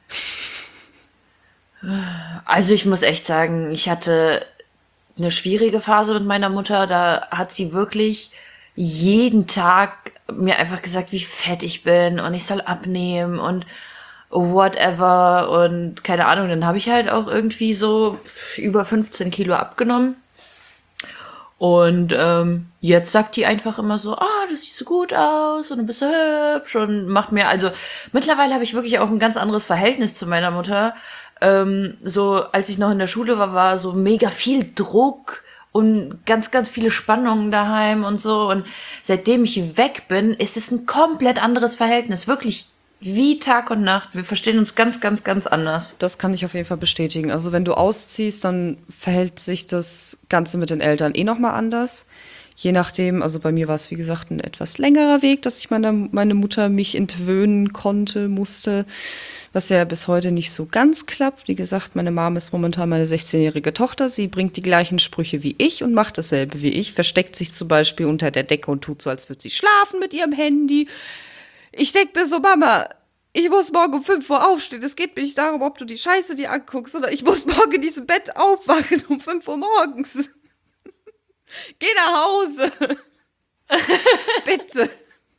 Also ich muss echt sagen, ich hatte eine schwierige Phase mit meiner Mutter. Da hat sie wirklich jeden Tag mir einfach gesagt, wie fett ich bin und ich soll abnehmen und whatever und keine Ahnung. Dann habe ich halt auch irgendwie so über fünfzehn Kilo abgenommen. Und ähm, jetzt sagt die einfach immer so, ah, du siehst so gut aus und du bist so hübsch und macht mir, also mittlerweile habe ich wirklich auch ein ganz anderes Verhältnis zu meiner Mutter. Ähm, so, als ich noch in der Schule war, war so mega viel Druck und ganz, ganz viele Spannungen daheim und so. Und seitdem ich weg bin, ist es ein komplett anderes Verhältnis. Wirklich wie Tag und Nacht. Wir verstehen uns ganz, ganz, ganz anders. Das kann ich auf jeden Fall bestätigen. Also wenn du ausziehst, dann verhält sich das Ganze mit den Eltern eh nochmal anders. Je nachdem, also bei mir war es wie gesagt ein etwas längerer Weg, dass ich meine, meine Mutter mich entwöhnen konnte, musste, was ja bis heute nicht so ganz klappt. Wie gesagt, meine Mom ist momentan meine sechzehnjährige Tochter. Sie bringt die gleichen Sprüche wie ich und macht dasselbe wie ich. Versteckt sich zum Beispiel unter der Decke und tut so, als würde sie schlafen mit ihrem Handy. Ich denke mir so, Mama, ich muss morgen um fünf Uhr aufstehen. Es geht mir nicht darum, ob du die Scheiße dir anguckst, sondern ich muss morgen in diesem Bett aufwachen um fünf Uhr morgens. Geh nach Hause. Bitte.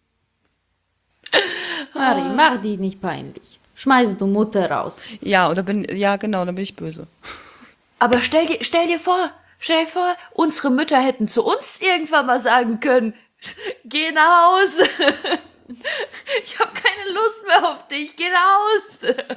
Mari, mach die nicht peinlich. Schmeiße du Mutter raus. Ja, oder bin, ja, genau, dann bin ich böse. Aber stell dir, stell dir vor, stell dir vor, unsere Mütter hätten zu uns irgendwann mal sagen können, geh nach Hause. Ich habe keine Lust mehr auf dich, geh nach Hause.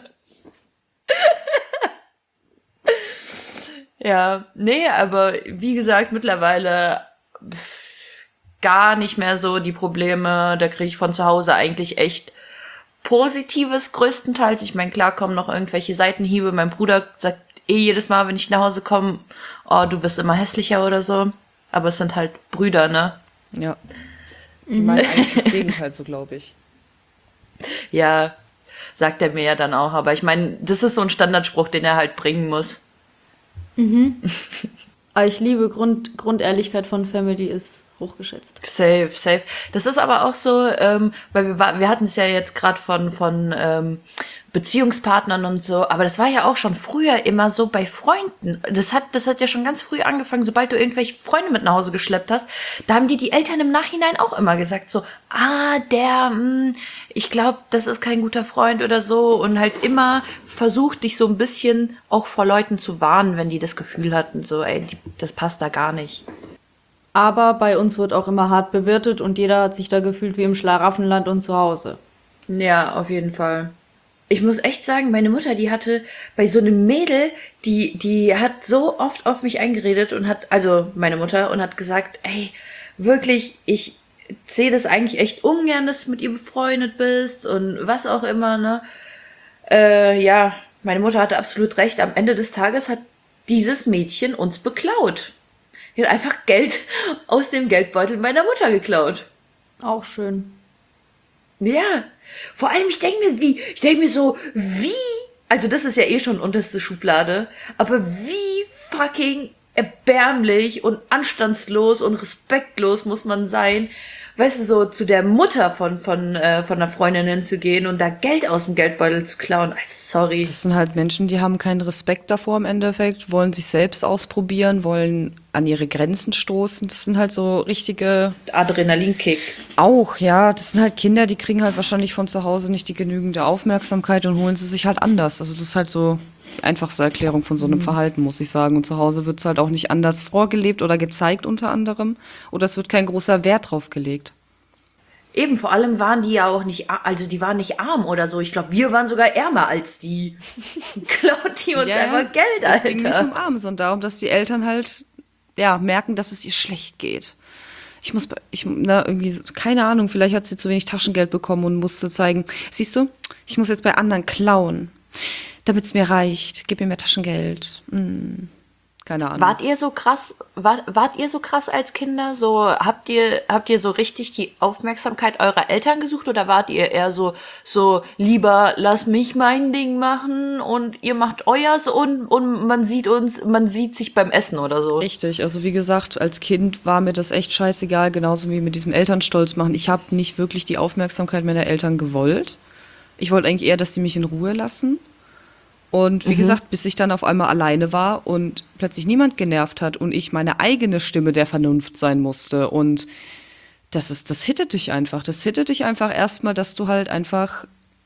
Ja, nee, aber wie gesagt, mittlerweile gar nicht mehr so die Probleme. Da kriege ich von zu Hause eigentlich echt Positives größtenteils. Ich meine, klar kommen noch irgendwelche Seitenhiebe. Mein Bruder sagt eh jedes Mal, wenn ich nach Hause komme, oh, du wirst immer hässlicher oder so. Aber es sind halt Brüder, ne? Ja. Die meinen eigentlich das Gegenteil, so glaube ich. Ja, sagt er mir ja dann auch. Aber ich meine, das ist so ein Standardspruch, den er halt bringen muss. Mhm. Aber ich liebe Grund, Grundehrlichkeit von Family ist hochgeschätzt. Safe, safe. Das ist aber auch so, ähm, weil wir, war- wir hatten es ja jetzt gerade von, von ähm, Beziehungspartnern und so, aber das war ja auch schon früher immer so bei Freunden. Das hat, das hat ja schon ganz früh angefangen, sobald du irgendwelche Freunde mit nach Hause geschleppt hast, da haben dir die Eltern im Nachhinein auch immer gesagt, so, ah, der, mh, ich glaube, das ist kein guter Freund oder so, und halt immer versucht, dich so ein bisschen auch vor Leuten zu warnen, wenn die das Gefühl hatten, so, ey, die, das passt da gar nicht. Aber bei uns wird auch immer hart bewirtet und jeder hat sich da gefühlt wie im Schlaraffenland und zu Hause. Ja, auf jeden Fall. Ich muss echt sagen, meine Mutter, die hatte bei so einem Mädel, die, die hat so oft auf mich eingeredet und hat, also meine Mutter, und hat gesagt, ey, wirklich, ich sehe das eigentlich echt ungern, dass du mit ihr befreundet bist und was auch immer, ne? Äh, ja, meine Mutter hatte absolut recht. Am Ende des Tages hat dieses Mädchen uns beklaut. Die hat einfach Geld aus dem Geldbeutel meiner Mutter geklaut. Auch schön. Ja, vor allem, ich denke mir, wie, ich denke mir so, wie, also das ist ja eh schon unterste Schublade, aber wie fucking erbärmlich und anstandslos und respektlos muss man sein, weißt du, so zu der Mutter von, von, äh, von einer Freundin hinzugehen und da Geld aus dem Geldbeutel zu klauen. Also, sorry. Das sind halt Menschen, die haben keinen Respekt davor im Endeffekt, wollen sich selbst ausprobieren, wollen an ihre Grenzen stoßen. Das sind halt so richtige, Adrenalinkick. auch, ja, das sind halt Kinder, die kriegen halt wahrscheinlich von zu Hause nicht die genügende Aufmerksamkeit und holen sie sich halt anders. Also das ist halt so die einfachste Erklärung von so einem Verhalten, muss ich sagen. Und zu Hause wird es halt auch nicht anders vorgelebt oder gezeigt unter anderem. Oder es wird kein großer Wert drauf gelegt. Eben, vor allem waren die ja auch nicht, a- also die waren nicht arm oder so. Ich glaube, wir waren sogar ärmer als die. Klaut die uns Ja, ja. einfach Geld, Es Alter. ging nicht um Arm, sondern darum, dass die Eltern halt ja, merken, dass es ihr schlecht geht. Ich muss, bei- ich, na, irgendwie, so- keine Ahnung, vielleicht hat sie zu wenig Taschengeld bekommen und musste zeigen, siehst du, ich muss jetzt bei anderen klauen, damit es mir reicht. Gib mir mehr Taschengeld. Hm, keine Ahnung. Wart ihr so krass, wart, wart ihr so krass als Kinder? So, habt ihr, habt ihr so richtig die Aufmerksamkeit eurer Eltern gesucht oder wart ihr eher so, so lieber lass mich mein Ding machen und ihr macht euers und, und man sieht uns, man sieht sich beim Essen oder so? Richtig, also wie gesagt, als Kind war mir das echt scheißegal, genauso wie mit diesem Elternstolz machen. Ich habe nicht wirklich die Aufmerksamkeit meiner Eltern gewollt. Ich wollte eigentlich eher, dass sie mich in Ruhe lassen. Und wie gesagt, bis ich dann auf einmal alleine war und plötzlich niemand genervt hat und ich meine eigene Stimme der Vernunft sein musste. Und das ist, das hittet dich einfach. Das hittet dich einfach erstmal, dass du halt einfach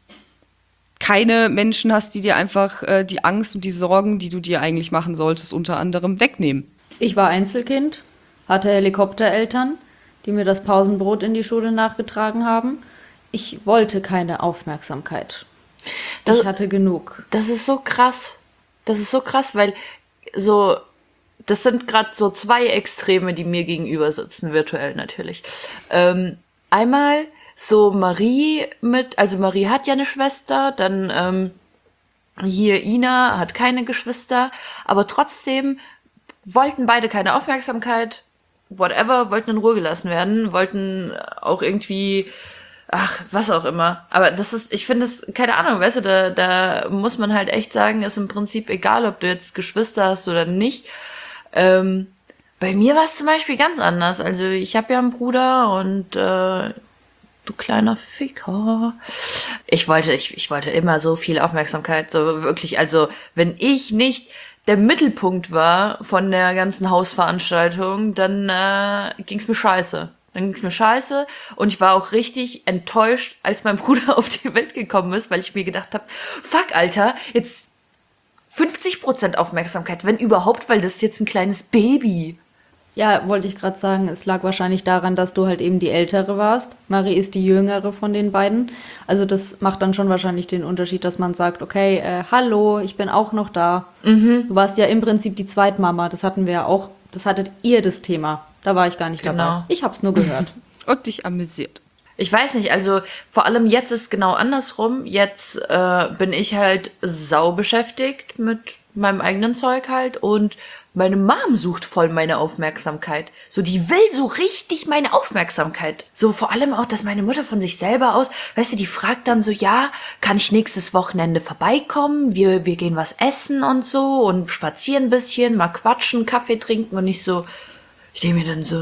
keine Menschen hast, die dir einfach äh, die Angst und die Sorgen, die du dir eigentlich machen solltest, unter anderem wegnehmen. Ich war Einzelkind, hatte Helikoptereltern, die mir das Pausenbrot in die Schule nachgetragen haben. Ich wollte keine Aufmerksamkeit. Das- Ich hatte genug. Das ist so krass. Das ist so krass, weil so, das sind gerade so zwei Extreme, die mir gegenüber sitzen, virtuell natürlich. Ähm, einmal so Marie mit, also Marie hat ja eine Schwester, dann ähm, hier Ina hat keine Geschwister, aber trotzdem wollten beide keine Aufmerksamkeit, whatever, wollten in Ruhe gelassen werden, wollten auch irgendwie, ach, was auch immer. Aber das ist, ich finde es, keine Ahnung, weißt du, da, da muss man halt echt sagen, ist im Prinzip egal, ob du jetzt Geschwister hast oder nicht. Ähm, bei mir war es zum Beispiel ganz anders. Also ich habe ja einen Bruder und äh, du kleiner Ficker. Ich wollte, ich, ich wollte immer so viel Aufmerksamkeit, so wirklich, also wenn ich nicht der Mittelpunkt war von der ganzen Hausveranstaltung, dann äh, ging's mir scheiße. Dann ging's mir scheiße und ich war auch richtig enttäuscht, als mein Bruder auf die Welt gekommen ist, weil ich mir gedacht habe, fuck, Alter, jetzt fünfzig Prozent Aufmerksamkeit, wenn überhaupt, weil das ist jetzt ein kleines Baby. Ja, wollte ich gerade sagen, es lag wahrscheinlich daran, dass du halt eben die Ältere warst. Marie ist die Jüngere von den beiden. Also das macht dann schon wahrscheinlich den Unterschied, dass man sagt, okay, äh, hallo, ich bin auch noch da. Du warst ja im Prinzip die Zweitmama, das hatten wir ja auch, das hattet ihr das Thema. Da war ich gar nicht Genau. dabei. Ich hab's nur gehört. Und dich amüsiert. Ich weiß nicht, also vor allem jetzt ist genau andersrum. Jetzt äh, bin ich halt sau beschäftigt mit meinem eigenen Zeug halt und meine Mom sucht voll meine Aufmerksamkeit. So, die will so richtig meine Aufmerksamkeit. So vor allem auch, dass meine Mutter von sich selber aus, weißt du, die fragt dann so, ja, kann ich nächstes Wochenende vorbeikommen? Wir, wir gehen was essen und so und spazieren ein bisschen, mal quatschen, Kaffee trinken und nicht so, ich denke mir dann so,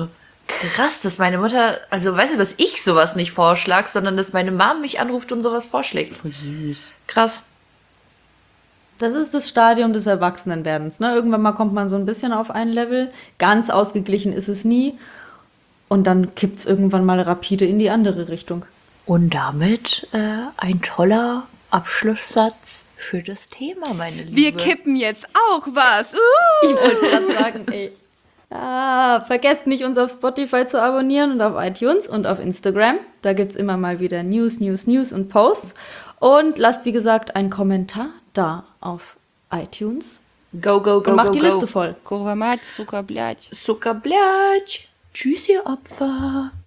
Krass, dass meine Mutter, also weißt du, dass ich sowas nicht vorschlage, sondern dass meine Mom mich anruft und sowas vorschlägt. Voll süß. Krass. Das ist das Stadium des Erwachsenenwerdens. Ne? Irgendwann mal kommt man so ein bisschen auf ein Level. Ganz ausgeglichen ist es nie. Und dann kippt es irgendwann mal rapide in die andere Richtung. Und damit äh, ein toller Abschlusssatz für das Thema, meine Liebe. Wir kippen jetzt auch was. Uh! Ich wollte gerade sagen, ey. Ah, vergesst nicht, uns auf Spotify zu abonnieren und auf iTunes und auf Instagram. Da gibt es immer mal wieder News, News, News und Posts. Und lasst, wie gesagt, einen Kommentar da auf iTunes. Go, go, go, Und macht go, die go. Liste voll. Kurwa mать, сука, блядь. Sucker, blядь. Tschüss, ihr Opfer.